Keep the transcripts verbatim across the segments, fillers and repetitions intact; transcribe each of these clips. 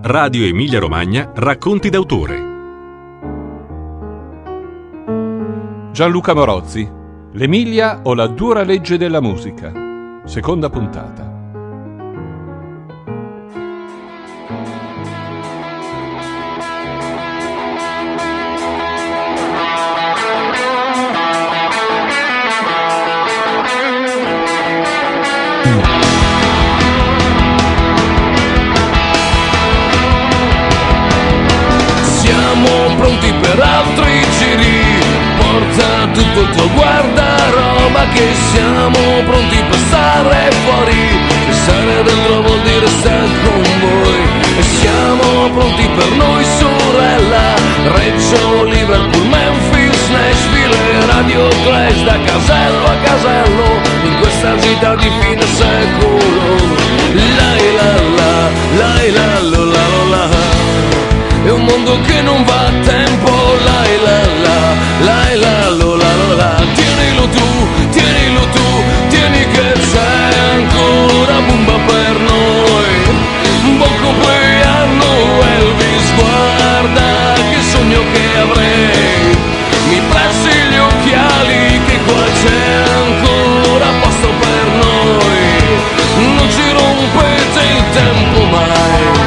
Radio Emilia Romagna Racconti d'autore. Gianluca Morozzi, L'Emilia o la dura legge della musica, seconda puntata. Siamo pronti per altri giri, porta tutto il tuo guardaroba, che siamo pronti per stare fuori. Stare dentro vuol dire stare con voi. E siamo pronti per noi, sorella. Reggio, Liverpool, Memphis, Nashville, Radio Clash, da casello a casello, in questa gita di fine secolo. Lai la la, lai la la la la. È un mondo che non va a tempo, lai la la, lai la lo la lo la. Tienilo tu, tienilo tu, tieni che c'è ancora bomba per noi. Buon compleanno Elvis, guarda che sogno che avrei. Mi pressi gli occhiali che qua c'è ancora posto per noi. Non ci rompete il tempo mai.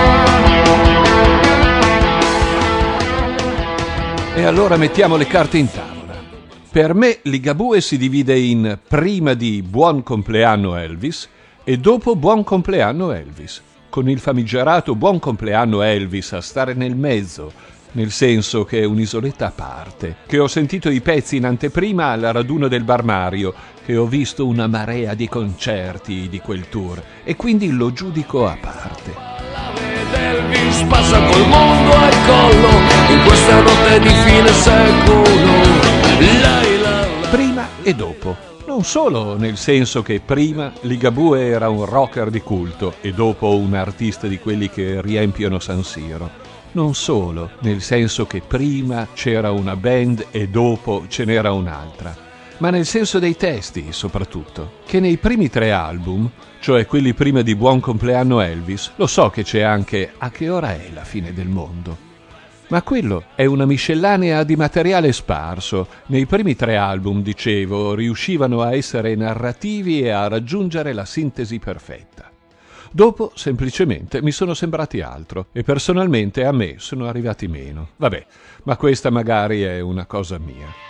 E allora mettiamo le carte in tavola. Per me Ligabue si divide in prima di Buon compleanno Elvis e dopo Buon compleanno Elvis, con il famigerato Buon compleanno Elvis a stare nel mezzo, nel senso che è un'isoletta a parte, che ho sentito i pezzi in anteprima alla raduno del Bar Mario, che ho visto una marea di concerti di quel tour e quindi lo giudico a parte. Elvis passa col mondo al collo in questa notte di fine secolo. Lai, la, la. Prima e dopo. Non solo nel senso che prima Ligabue era un rocker di culto e dopo un artista di quelli che riempiono San Siro. Non solo nel senso che prima c'era una band e dopo ce n'era un'altra, ma nel senso dei testi soprattutto, che nei primi tre album, cioè quelli prima di Buon compleanno Elvis, lo so che c'è anche A che ora è la fine del mondo, ma quello è una miscellanea di materiale sparso. Nei primi tre album, dicevo, riuscivano a essere narrativi e a raggiungere la sintesi perfetta. Dopo, semplicemente, mi sono sembrati altro e personalmente a me sono arrivati meno. Vabbè, ma questa magari è una cosa mia.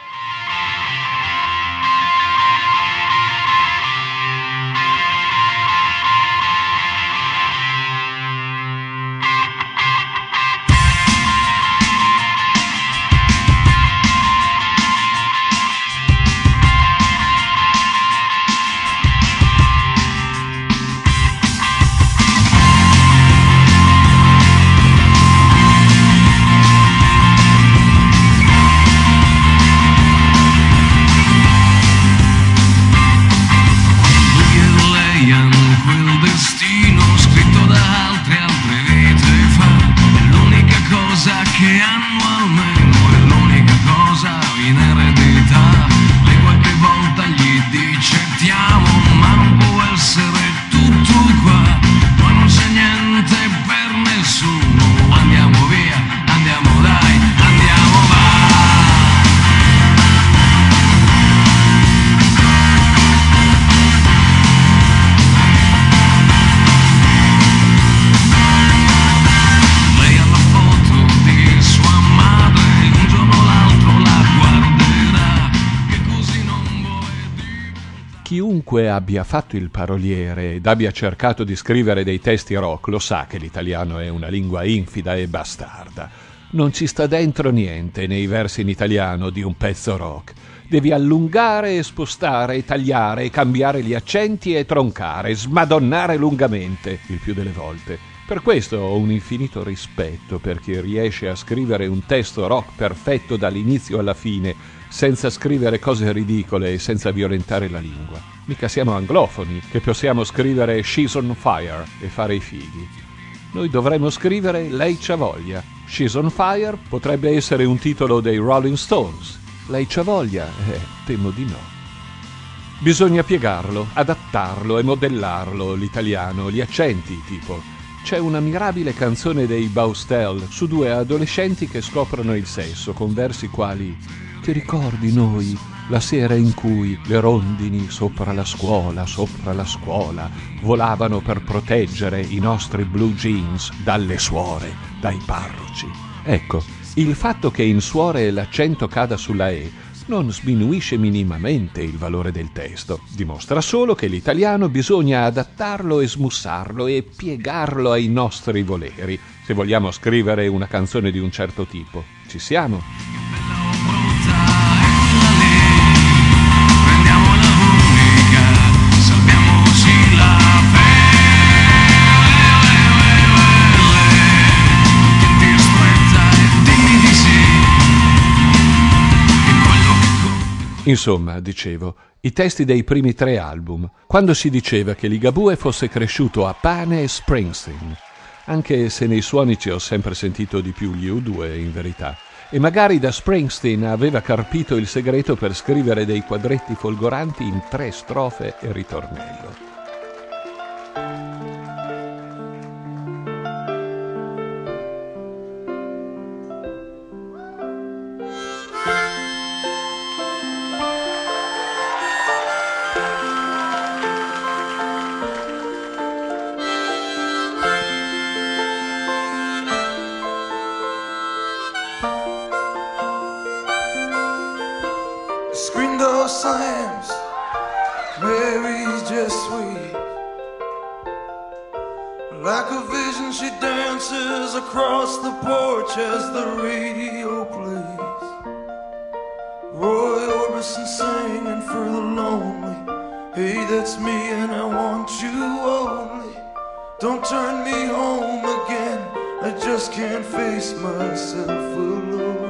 Chiunque abbia fatto il paroliere ed abbia cercato di scrivere dei testi rock lo sa che l'italiano è una lingua infida e bastarda. Non ci sta dentro niente nei versi in italiano di un pezzo rock. Devi allungare e spostare e tagliare e cambiare gli accenti e troncare, smadonnare lungamente il più delle volte. Per questo ho un infinito rispetto per chi riesce a scrivere un testo rock perfetto dall'inizio alla fine, senza scrivere cose ridicole e senza violentare la lingua. Mica siamo anglofoni, che possiamo scrivere She's on Fire e fare i fighi. Noi dovremmo scrivere Lei c'ha voglia. She's on Fire potrebbe essere un titolo dei Rolling Stones. Lei c'ha voglia? Eh, temo di no. Bisogna piegarlo, adattarlo e modellarlo, l'italiano, gli accenti tipo c'è una mirabile canzone dei Baustelle su due adolescenti che scoprono il sesso con versi quali: ti ricordi noi, la sera in cui le rondini sopra la scuola, sopra la scuola, volavano per proteggere i nostri blue jeans dalle suore, dai parroci. Ecco, il fatto che in suore l'accento cada sulla E non sminuisce minimamente il valore del testo, dimostra solo che l'italiano bisogna adattarlo e smussarlo e piegarlo ai nostri voleri, se vogliamo scrivere una canzone di un certo tipo. Ci siamo? Insomma, dicevo, i testi dei primi tre album, quando si diceva che Ligabue fosse cresciuto a pane e Springsteen, anche se nei suoni ci ho sempre sentito di più gli U due in verità, e magari da Springsteen aveva carpito il segreto per scrivere dei quadretti folgoranti in tre strofe e ritornello. Screen door slams, Mary's just sweet. Like a vision she dances across the porch as the radio plays. Roy Orbison singing for the lonely. Hey, that's me and I want you only. Don't turn me home again, I just can't face myself alone.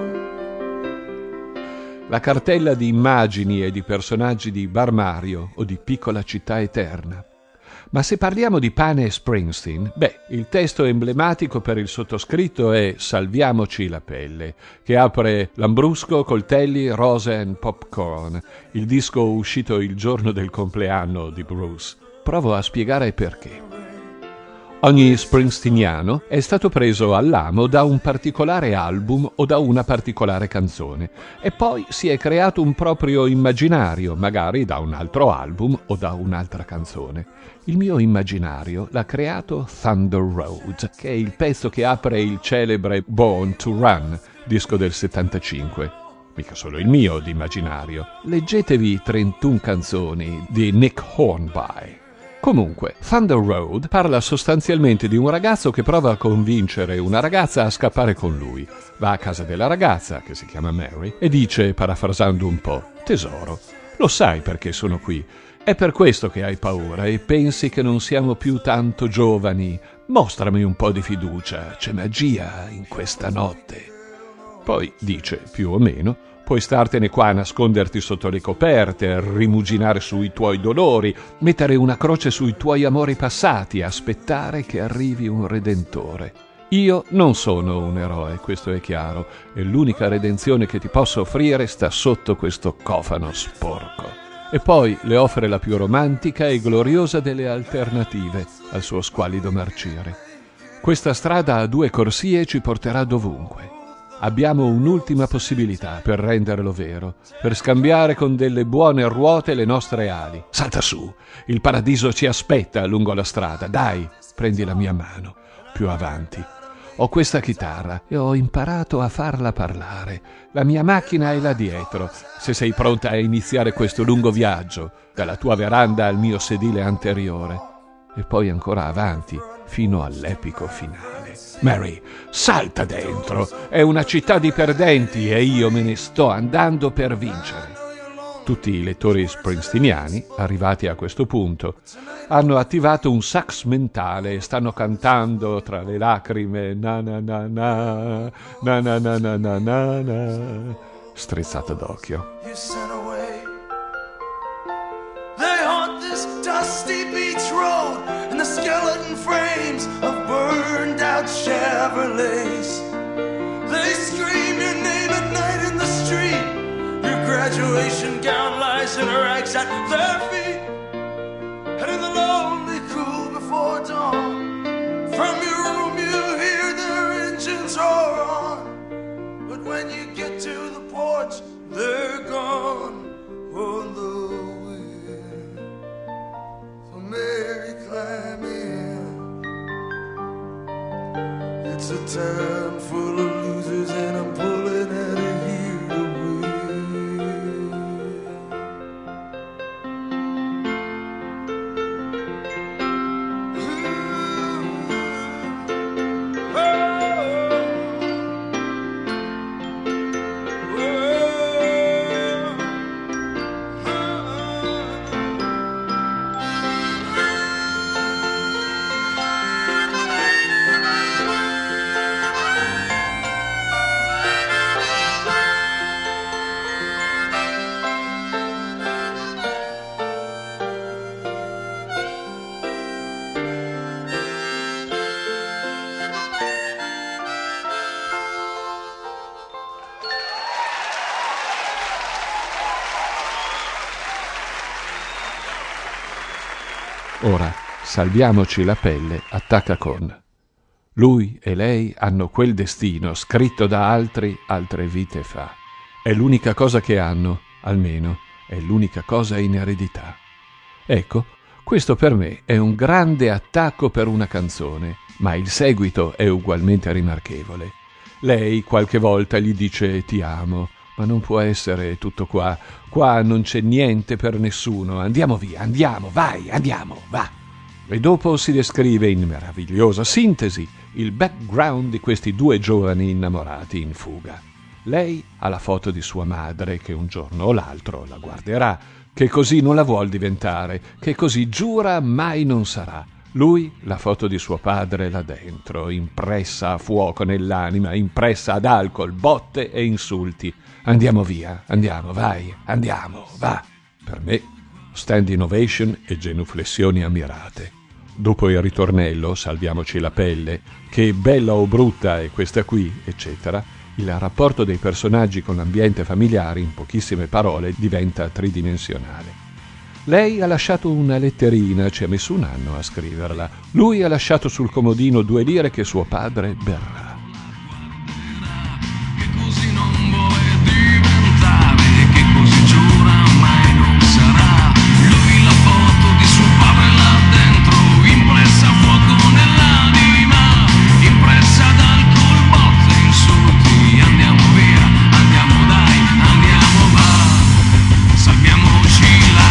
La cartella di immagini e di personaggi di Bar Mario o di Piccola città eterna. Ma se parliamo di pane e Springsteen, beh, il testo emblematico per il sottoscritto è Salviamoci la pelle, che apre Lambrusco, coltelli, rose and popcorn, il disco uscito il giorno del compleanno di Bruce. Provo a spiegare perché. Ogni springsteeniano è stato preso all'amo da un particolare album o da una particolare canzone e poi si è creato un proprio immaginario, magari da un altro album o da un'altra canzone. Il mio immaginario l'ha creato Thunder Road, che è il pezzo che apre il celebre Born to Run, disco del settantacinque. Mica solo il mio di immaginario. Leggetevi trentuno canzoni di Nick Hornby. Comunque, Thunder Road parla sostanzialmente di un ragazzo che prova a convincere una ragazza a scappare con lui. Va a casa della ragazza, che si chiama Mary, e dice, parafrasando un po': tesoro, lo sai perché sono qui? È per questo che hai paura e pensi che non siamo più tanto giovani. Mostrami un po' di fiducia, c'è magia in questa notte. Poi dice, più o meno: puoi startene qua a nasconderti sotto le coperte, rimuginare sui tuoi dolori, mettere una croce sui tuoi amori passati, aspettare che arrivi un redentore. Io non sono un eroe, questo è chiaro, e l'unica redenzione che ti posso offrire sta sotto questo cofano sporco. E poi le offre la più romantica e gloriosa delle alternative al suo squallido marcire. Questa strada a due corsie ci porterà dovunque. Abbiamo un'ultima possibilità per renderlo vero, per scambiare con delle buone ruote le nostre ali. Salta su, il paradiso ci aspetta lungo la strada. Dai, prendi la mia mano. Più avanti. Ho questa chitarra e ho imparato a farla parlare. La mia macchina è là dietro, se sei pronta a iniziare questo lungo viaggio, dalla tua veranda al mio sedile anteriore. E poi ancora avanti, fino all'epico finale. Mary, salta dentro, è una città di perdenti e io me ne sto andando per vincere. Tutti i lettori springsteeniani, arrivati a questo punto, hanno attivato un sax mentale e stanno cantando tra le lacrime na na na na na na na na na na na, strizzata d'occhio. They haunt this dusty beach road and the skeleton frames of burned out Chevrolets. They scream your name at night in the street. Your graduation gown lies in rags at their feet. And in the lonely cool before dawn, from your a town full of losers and I'm pulling out of here to win. Ora, salviamoci la pelle, attacca con: lui e lei hanno quel destino scritto da altri altre vite fa. È l'unica cosa che hanno, almeno è l'unica cosa in eredità. Ecco, questo per me è un grande attacco per una canzone, ma il seguito è ugualmente rimarchevole. Lei qualche volta gli dice ti amo, ma non può essere tutto qua. Qua non c'è niente per nessuno. Andiamo via, andiamo, vai, andiamo, va. E dopo si descrive in meravigliosa sintesi il background di questi due giovani innamorati in fuga. Lei ha la foto di sua madre che un giorno o l'altro la guarderà, che così non la vuol diventare, che così giura mai non sarà. Lui la foto di suo padre là dentro, impressa a fuoco nell'anima, impressa ad alcol, botte e insulti. Andiamo via, andiamo, vai, andiamo, va. Per me, standing ovation e genuflessioni ammirate. Dopo il ritornello, salviamoci la pelle, che bella o brutta è questa qui, eccetera, il rapporto dei personaggi con l'ambiente familiare, in pochissime parole, diventa tridimensionale. Lei ha lasciato una letterina, ci ha messo un anno a scriverla. Lui ha lasciato sul comodino due lire che suo padre berrà. Che così non vuole diventare, che così giura mai non sarà. Lui la foto di suo padre là dentro, impressa a fuoco nell'anima, impressa dal colbotto e insulti. Andiamo via, andiamo dai, andiamo va, salviamoci la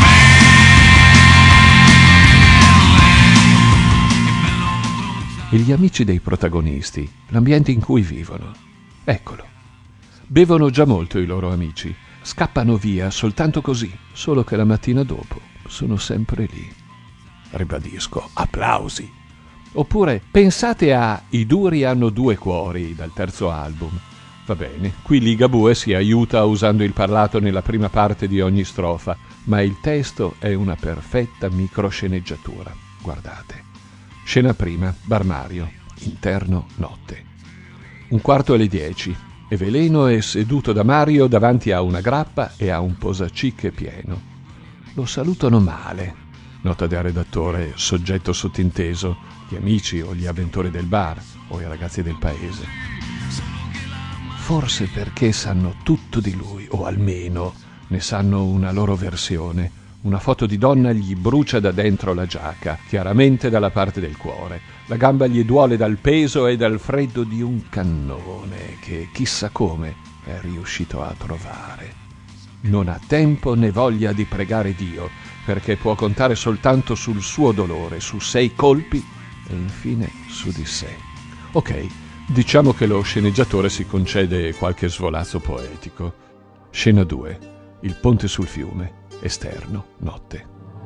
E gli amici dei protagonisti, l'ambiente in cui vivono. Eccolo. Bevono già molto i loro amici, scappano via soltanto così, solo che la mattina dopo sono sempre lì. Ribadisco, applausi. Oppure pensate a I duri hanno due cuori dal terzo album. Va bene, qui Ligabue si aiuta usando il parlato nella prima parte di ogni strofa, ma il testo è una perfetta microsceneggiatura. Guardate. Scena prima, Bar Mario, interno notte. Un quarto alle dieci, e Veleno è seduto da Mario davanti a una grappa e a un posacicche pieno. Lo salutano male, nota del redattore, soggetto sottinteso, gli amici o gli avventori del bar o i ragazzi del paese. Forse perché sanno tutto di lui, o almeno ne sanno una loro versione. Una foto di donna gli brucia da dentro la giacca, chiaramente dalla parte del cuore. La gamba gli duole dal peso e dal freddo di un cannone che, chissà come, è riuscito a trovare. Non ha tempo né voglia di pregare Dio, perché può contare soltanto sul suo dolore, su sei colpi e infine su di sé. Ok, diciamo che lo sceneggiatore si concede qualche svolazzo poetico. Scena due. Il ponte sul fiume. Esterno, notte.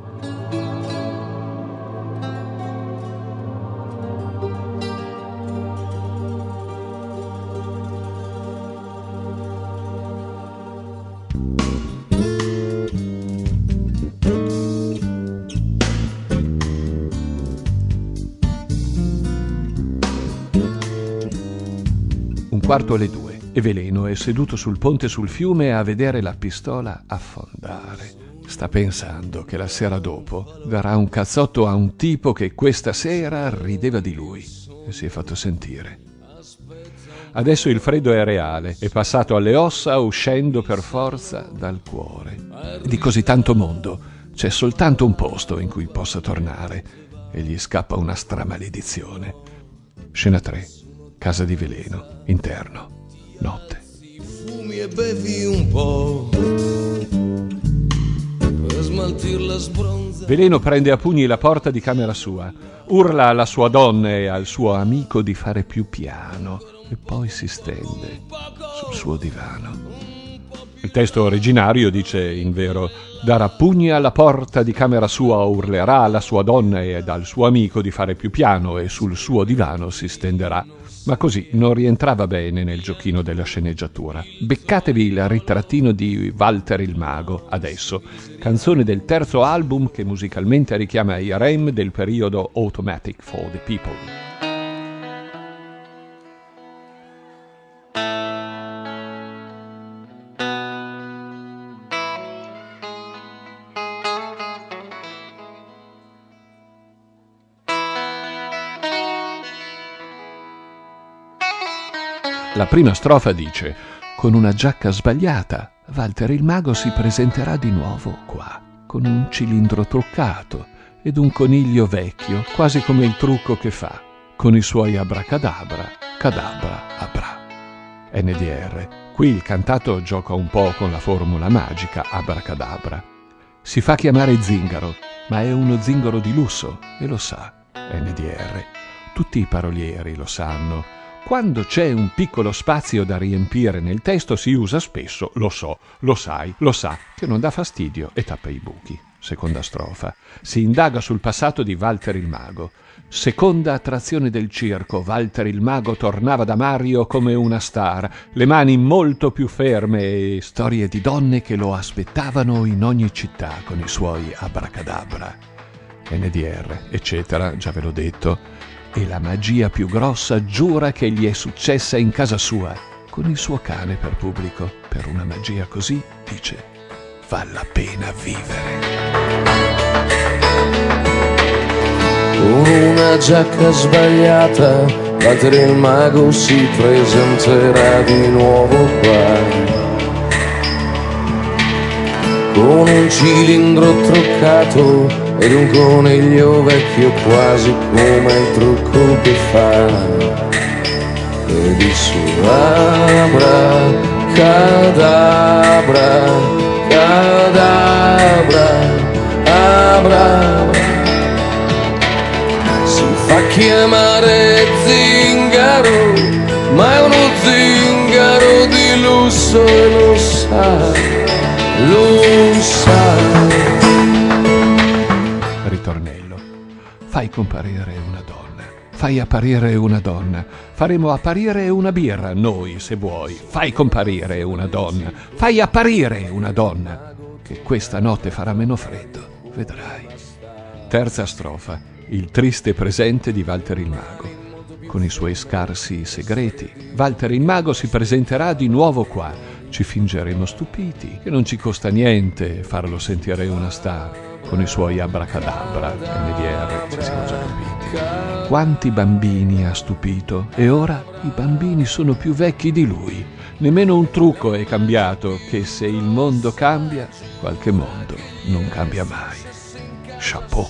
Un quarto alle due e Veleno è seduto sul ponte sul fiume a vedere la pistola affondare. Sta pensando che la sera dopo darà un cazzotto a un tipo che questa sera rideva di lui e si è fatto sentire. Adesso il freddo è reale, è passato alle ossa uscendo per forza dal cuore. Di così tanto mondo c'è soltanto un posto in cui possa tornare e gli scappa una stramaledizione. Scena tre. casa di Veleno, interno, notte. Fumi e bevi un po' per smaltir la sbronza. Veleno prende a pugni la porta di camera sua, urla alla sua donna e al suo amico di fare più piano e poi si stende sul suo divano. Il testo originario dice, invero, darà pugni alla porta di camera sua, urlerà alla sua donna ed al suo amico di fare più piano e sul suo divano si stenderà. Ma così non rientrava bene nel giochino della sceneggiatura. Beccatevi il ritrattino di Walter il Mago, adesso, canzone del terzo album che musicalmente richiama i Rem del periodo Automatic for the People. La prima strofa dice: con una giacca sbagliata, Walter il Mago si presenterà di nuovo qua, con un cilindro truccato ed un coniglio vecchio, quasi come il trucco che fa, con i suoi abracadabra, cadabra, abra. N D R. Qui il cantato gioca un po' con la formula magica abracadabra. Si fa chiamare zingaro, ma è uno zingaro di lusso e lo sa. N D R. Tutti i parolieri lo sanno. Quando c'è un piccolo spazio da riempire nel testo si usa spesso lo so, lo sai, lo sa, che non dà fastidio e tappa i buchi. Seconda strofa. Si indaga sul passato di Walter il Mago. Seconda attrazione del circo. Walter il Mago tornava da Mario come una star, le mani molto più ferme e storie di donne che lo aspettavano in ogni città con i suoi abracadabra. N D R, eccetera, già ve l'ho detto. E la magia più grossa giura che gli è successa in casa sua, con il suo cane per pubblico. Per una magia così, dice, val la pena vivere. Con una giacca sbagliata, Walter il Mago si presenterà di nuovo qua. Con un cilindro truccato ed un coniglio vecchio quasi come il trucco che fa. Ed il suo abracadabra, cadabra, abra, si fa chiamare zingaro, ma è uno zingaro di lusso e lo sa, lo sa. Ritornello. Fai comparire una donna, fai apparire una donna, faremo apparire una birra, noi se vuoi, fai comparire una donna, fai apparire una donna, che questa notte farà meno freddo, vedrai. Terza strofa, il triste presente di Walter il Mago. Con i suoi scarsi segreti, Walter il Mago si presenterà di nuovo qua, ci fingeremo stupiti, che non ci costa niente farlo sentire una star. Con i suoi abracadabra, N D R, ci siamo già capiti. Quanti bambini ha stupito, e ora i bambini sono più vecchi di lui. Nemmeno un trucco è cambiato, che se il mondo cambia, qualche mondo non cambia mai. Chapeau.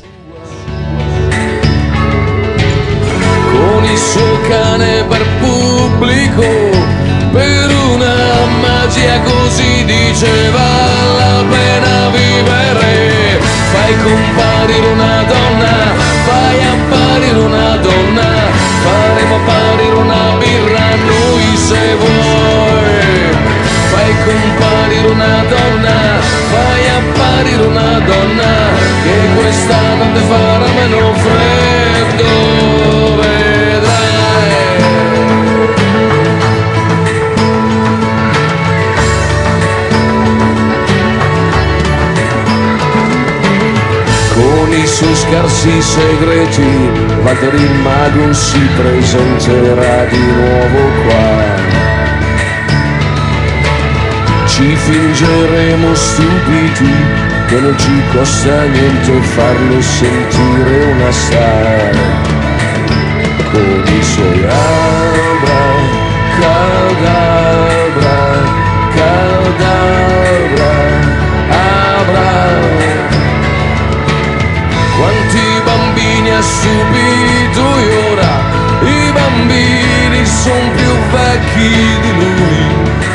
Con il suo cane per pubblico, per una magia così diceva la pena vivere. Fai comparire una donna, fai apparire una donna, faremo apparire una birra noi se vuoi. Fai comparire una donna, fai apparire una donna, che questa notte farà meno freddo, vedrai. Con i suoi scarsi segreti, Walter il Mago si presenterà di nuovo qua. Ci fingeremo stupiti, che non ci costa niente farlo sentire una star. Con i suoi abracadabra, cadabra, abra. Quanti bambini ha stupito e ora i bambini son più vecchi di lui.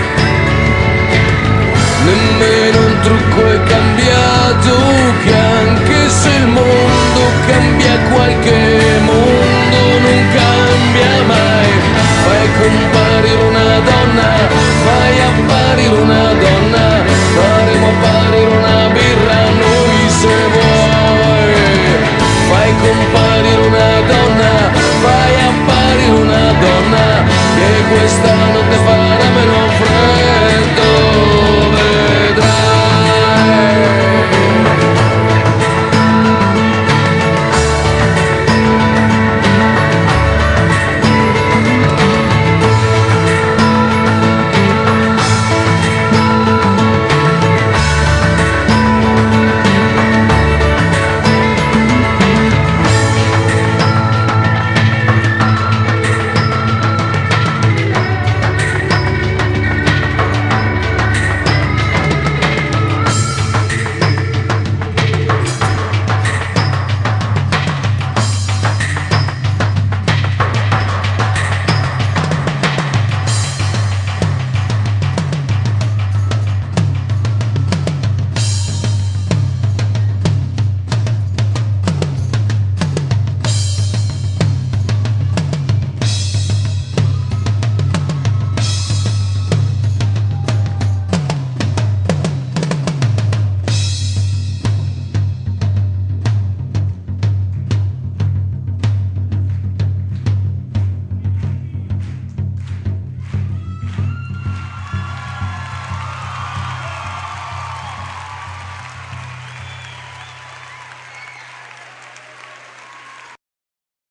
Nemmeno un trucco è cambiato, che anche se il mondo cambia, qualche mondo non cambia mai. Fai comparire una donna, fai apparire una donna, faremo apparire una birra noi se vuoi. Fai comparire una donna, fai apparire una donna, che questa